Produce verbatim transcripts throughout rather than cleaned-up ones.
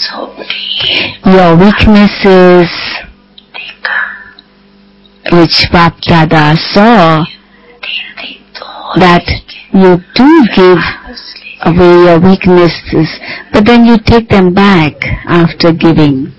your weaknesses, which Bap Dada saw, that you do give away your weaknesses, but then you take them back after giving.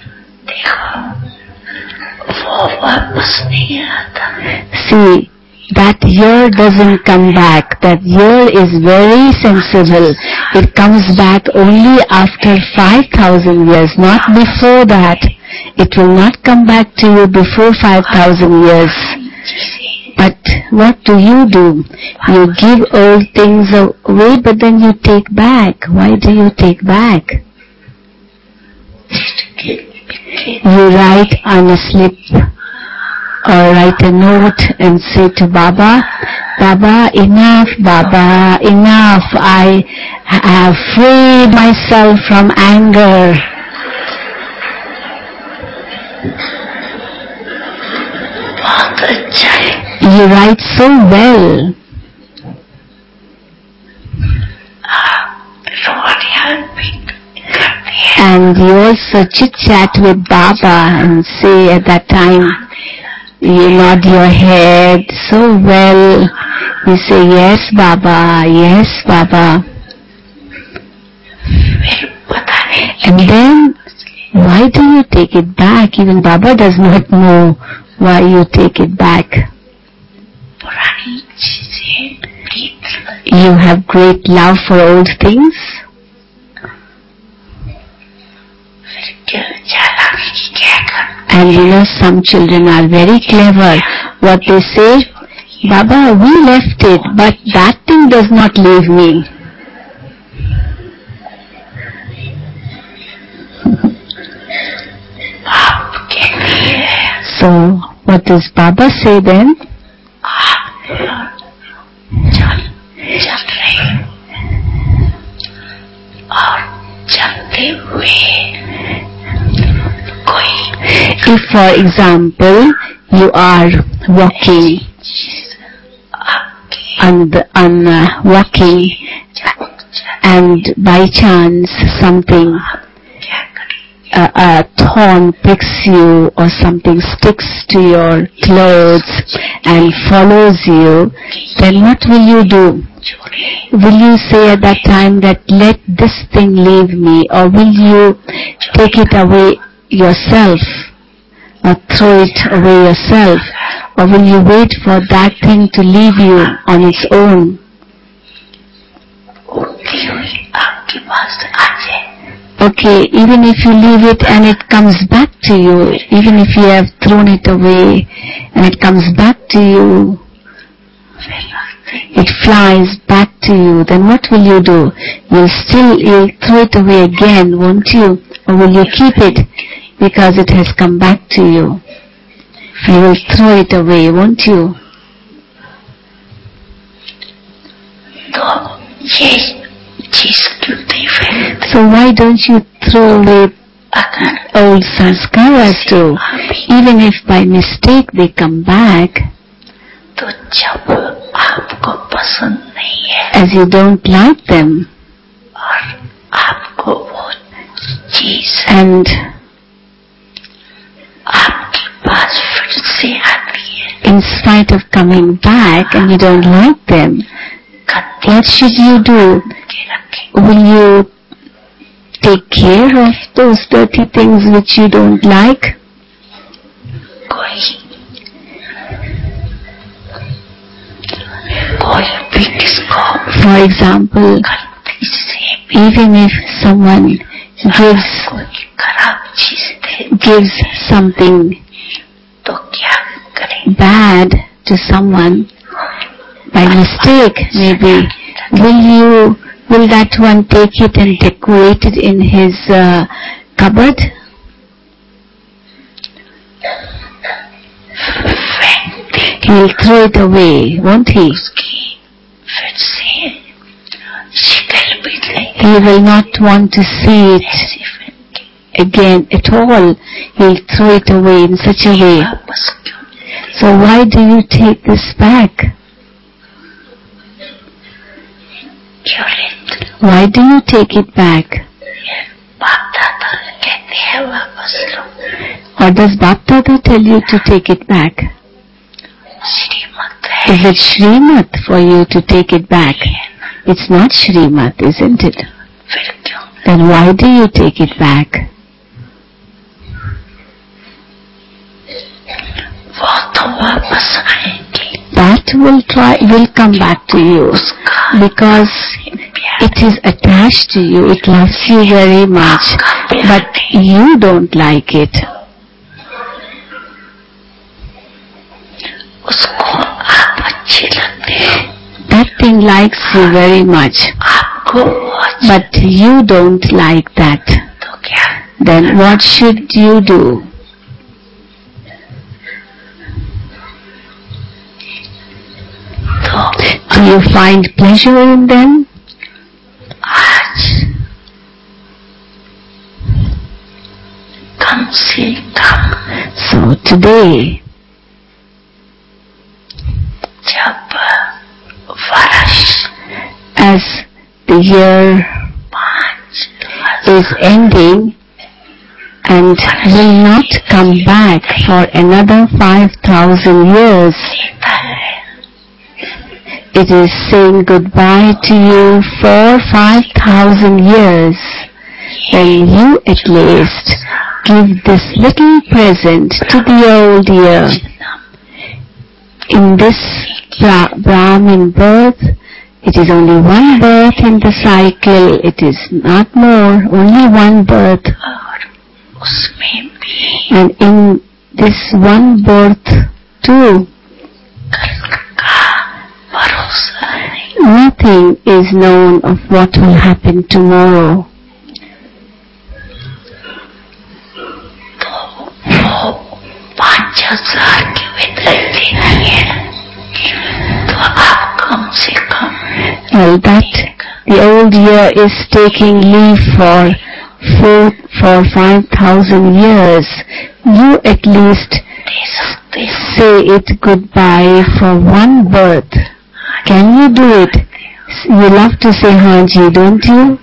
See, that year doesn't come back. That year is very sensible. It comes back only after five thousand years, not before that. It will not come back to you before five thousand years. But what do you do? You give old things away, but then you take back. Why do you take back? You write on a slip or write a note and say to Baba, Baba, enough, Baba, enough. I have freed myself from anger. You write so well. And you also chit-chat with Baba and say at that time, you nod your head so well. You say, yes, Baba, yes, Baba. And then, why do you take it back? Even Baba does not know why you take it back. You have great love for old things. And you know, some children are very clever. What they say, Baba, we left it, but that thing does not leave me. So, what does Baba say then? If, for example, you are walking on the, on uh, walking, and by chance something, uh, a thorn pricks you or something sticks to your clothes and follows you, then what will you do? Will you say at that time that let this thing leave me, or will you take it away yourself, or throw it away yourself, or will you wait for that thing to leave you on its own? Okay, even if you leave it and it comes back to you, even if you have thrown it away and it comes back to you, it flies back to you, then what will you do? You'll still, you'll throw it away again, won't you? Or will you keep it because it has come back to you? You will throw it away, won't you? So why don't you throw away old sanskaras too? Even if by mistake they come back, as you don't like them, and in spite of coming back and you don't like them, what should you do? Will you take care of those dirty things which you don't like? For example, even if someone gives gives something bad to someone by mistake, maybe, will you will that one take it and decorate it in his uh, cupboard? He'll throw it away, won't he? He will not want to see it again at all. He'll throw it away in such a way. So why do you take this back? Why do you take it back? Or does Bapdada tell you to take it back? Is it Srimad for you to take it back? It's not Srimad, isn't it? Then why do you take it back? That will try will come back to you because it is attached to you. It loves you very much, but you don't like it. That thing likes you very much, but you don't like that. Then what should you do? Do you find pleasure in them? So today, as the year is ending and will not come back for another five thousand years, it is saying goodbye to you for five thousand years. Then you at least give this little present to the old year. In this Bra- Brahmin birth, it is only one birth in the cycle. It is not more, only one birth. And in this one birth too, nothing is known of what will happen tomorrow. Well, that the old year is taking leave for four, for five thousand years. You at least say it goodbye for one birth. Can you do it? You love to say Hanji, don't you?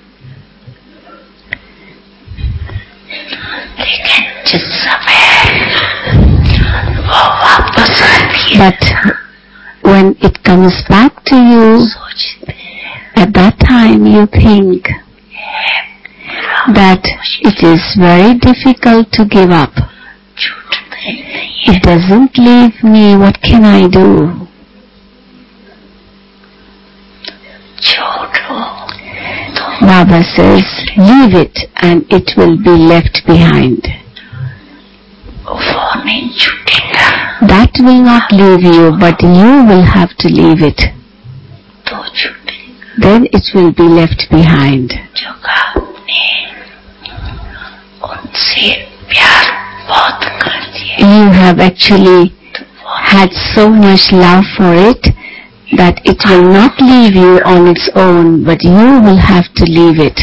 But when it comes back to you, at that time you think that it is very difficult to give up. It doesn't leave me, what can I do? Baba says, leave it and it will be left behind. That will not leave you, but you will have to leave it. Then it will be left behind. You have actually had so much love for it that it will not leave you on its own, but you will have to leave it.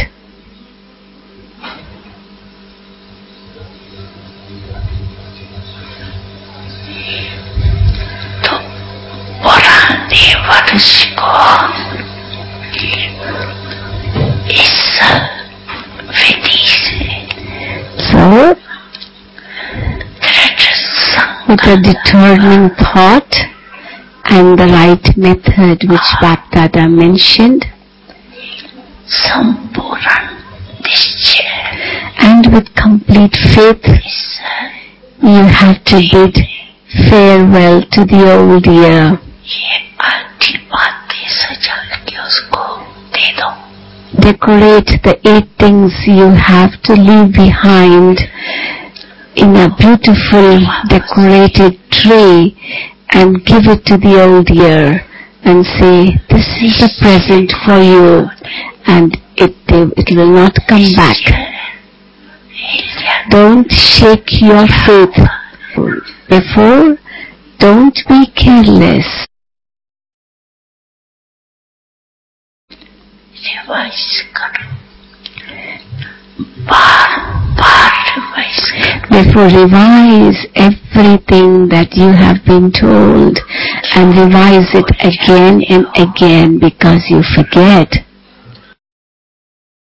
So, with a determined thought and the right method which Bapdada mentioned, and with complete faith, you have to bid farewell to the old year. Decorate the eight things you have to leave behind in a beautiful decorated tray and give it to the old year and say, this is a present for you, and it, it will not come back. Don't shake your faith. Before, don't be careless. Therefore, revise everything that you have been told and revise it again and again, because you forget.